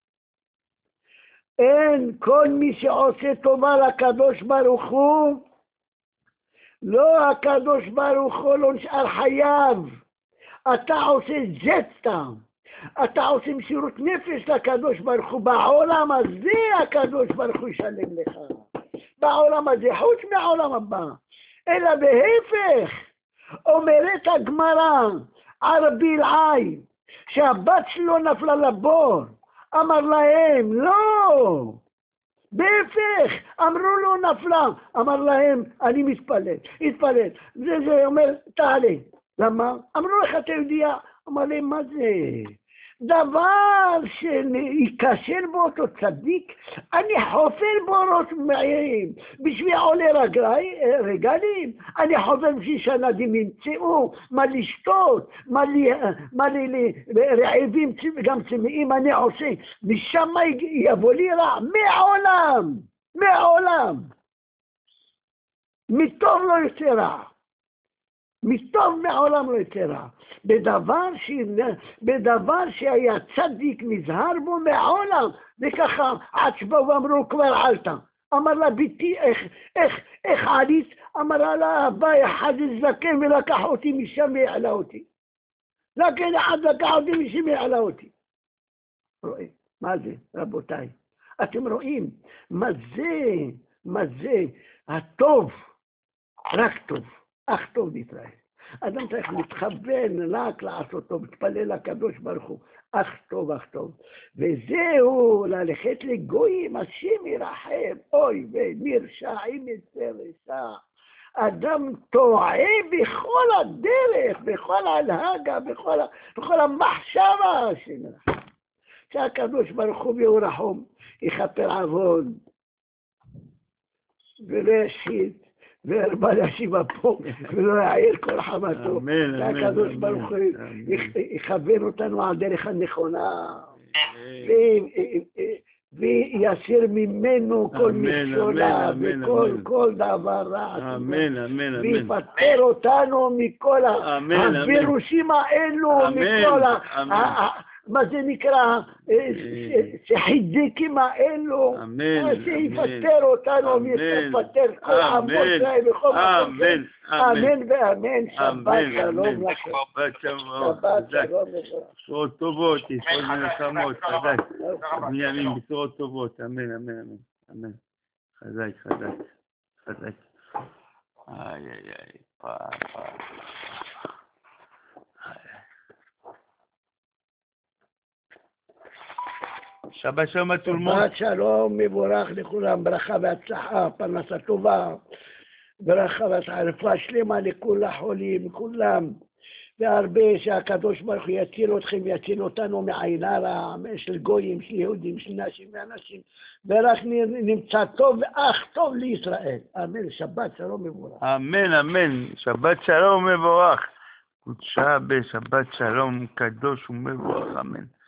אין, כל מי שעושה טובה לקדוש ברוך הוא, לא, הקדוש ברוך הוא לא נשאר חייב. אתה עושה זטה, אתה עושה מסירות נפש לקדוש ברוך הוא, בעולם הזה הקדוש ברוך הוא ישלם לך. בעולם הזה, חוץ מהעולם הבא. אלא בהפך, אומרת הגמרא על רבי אלעאי, שהבת שלו נפלה לבור, אמר להם, לא, בהפך, אמרו לו נפלה, אמר להם, אני מתפלל, התפלל. זה, זה אומר, תעלה. למה? אמרו לך, אתה יודע, אמר להם, מה זה? דבר שיקשר בו אותו צדיק, אני חופר בו ראש מעיים, בשביל עולי רגלי, רגלים, אני חופר בשביל שהנדים ימצאו, מה לשתות, מה, לי, מה לי, רעבים גם צמאים, אני עושה, משם יבוא לי רע, מעולם, מעולם, מטוב לא יוצא רע. מטוב מעולם לא יצא רע. בדבר, ש... בדבר שהיה צדיק נזהר בו מעולם, וככה עצבו ואמרו כבר עלתה. אמר לה ביתי, איך, איך, איך עלית? אמרה לה, בא אחד זקן ולקח אותי משם והעלה אותי. זקן אחד לקח אותי משם והעלה אותי. רואים, מה זה, רבותיי? אתם רואים, מה זה, מה זה, הטוב, רק טוב. אך טוב נתראה. אדם צריך להתכוון רק לעשות טוב, להתפלל לקדוש ברוך הוא, אך טוב, אך טוב. וזהו, ללכת לגויים, השם ירחם, אוי ונרשעים יצא רשע. אדם טועה בכל הדרך, בכל ההנהגה, בכל, בכל המחשבה, השם ירחם. שהקדוש ברוך הוא והוא רחום, יכפר עוון, ולא ישחית, והרבה להשיבה פה, ולא יעיר כל חמתו. והקדוש ברוך הוא יכוון אותנו על דרך הנכונה, ויסיר ממנו כל מכשולה, וכל דבר רע, ויפטר אותנו מכל הפירושים האלו, מכל ה... מה זה נקרא, שחיזיקים האלו, שיפטר אותנו, ויפטר כל עמות להם בכל מקום. אמן ואמן, שבת שלום לכם. שבת שלום לכם. בשורות טובות, יסוד מלחמות, חזק. בנימין, בשורות טובות, אמן, אמן, אמן. אמן. חזק, חזק, חזק. איי, איי, איי, פעם, פעם. שבת שלום לתולמות. שבת שלום, מבורך לכולם, ברכה והצלחה, פרנסה טובה, ברכה והצלחה, רפואה שלמה לכל החולים, לכולם, והרבה שהקדוש ברוך הוא יציל אתכם, יציל אותנו מעין הרע, של גויים, של יהודים, של נשים ואנשים, ורק נמצא טוב ואך טוב לישראל. אמן, שבת שלום מבורך. אמן, אמן, שבת שלום מבורך. קודשה בשבת שלום קדוש ומבורך, אמן.